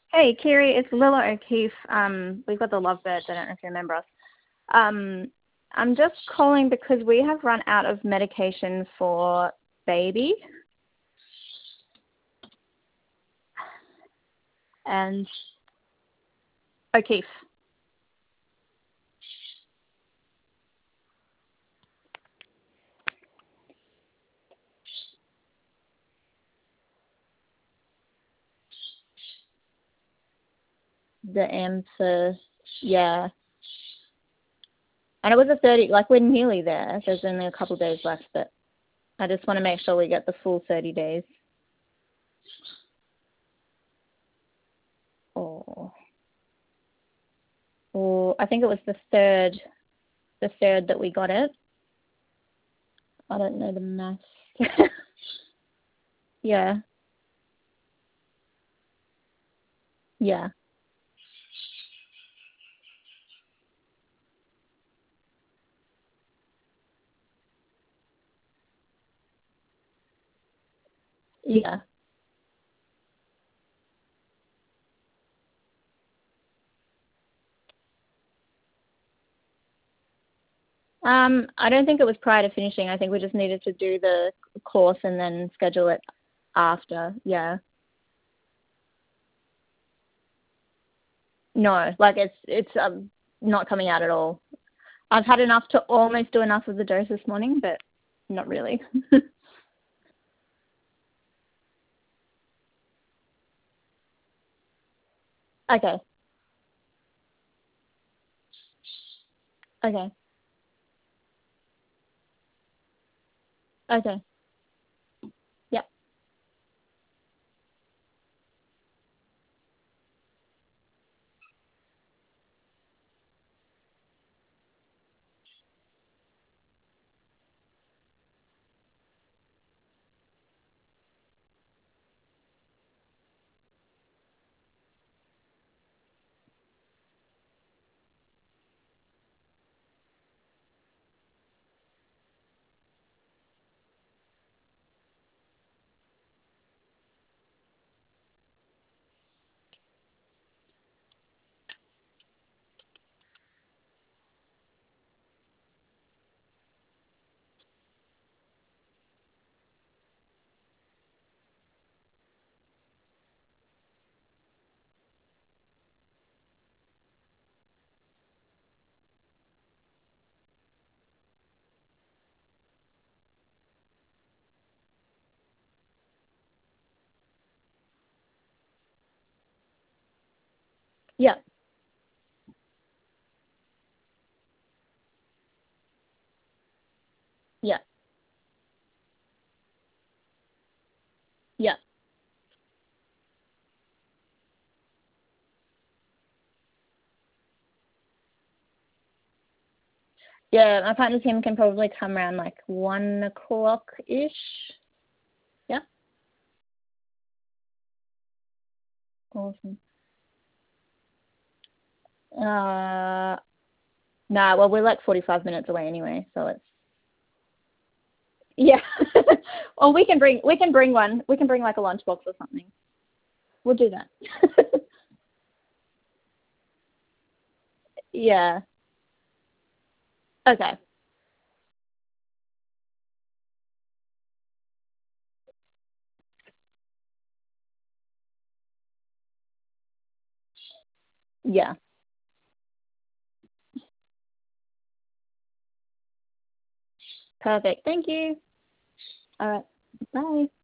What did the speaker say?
Hey, Kiri, it's Lila O'Keefe. We've got the Lovebirds. I don't know if you remember us. I'm just calling because we have run out of medication for baby, and O'Keefe. The M for, yeah. And it was a 30, like we're nearly there. There's only a couple of days left, but I just want to make sure we get the full 30 days. Or, I think it was the third that we got it. I don't know the math. Yeah, yeah, yeah. I don't think it was prior to finishing. I think we just needed to do the course and then schedule it after. Yeah. No, like it's not coming out at all. I've had enough to almost do enough of the dose this morning, but not really. Okay. Okay. Okay. Yeah. Yeah. Yeah. Yeah. Yeah. My partner's team can probably come around like 1 o'clock ish. Yeah. Awesome. Nah, well, we're like 45 minutes away anyway, so it's, yeah. Well, we can bring one. We can bring like a lunchbox or something. We'll do that. Yeah. Okay. Yeah. Perfect. Thank you. All right. Bye.